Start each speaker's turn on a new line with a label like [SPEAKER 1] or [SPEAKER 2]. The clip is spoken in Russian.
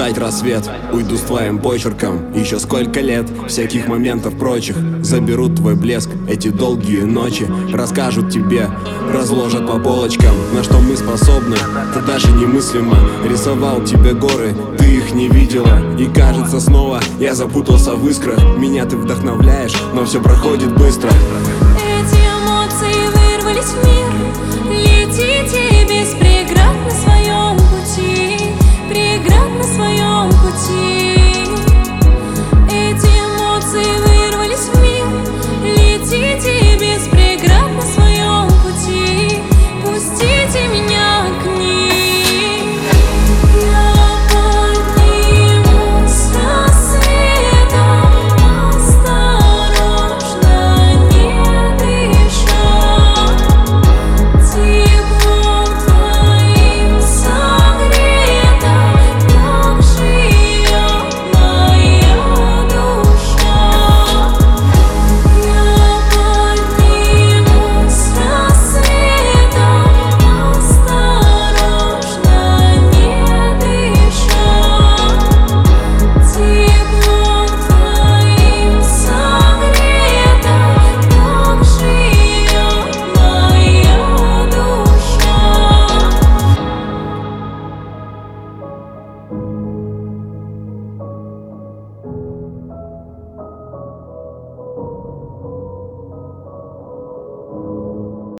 [SPEAKER 1] ждать рассвет. Уйду с твоим почерком, еще сколько лет всяких моментов прочих заберут твой блеск. Эти долгие ночи расскажут тебе, разложат по полочкам, на что мы способны. Это даже немыслимо. Рисовал тебе горы, ты их не видела. И кажется снова я запутался в искрах. Меня ты вдохновляешь, но все проходит быстро.
[SPEAKER 2] Эти эмоции вырвались в мир.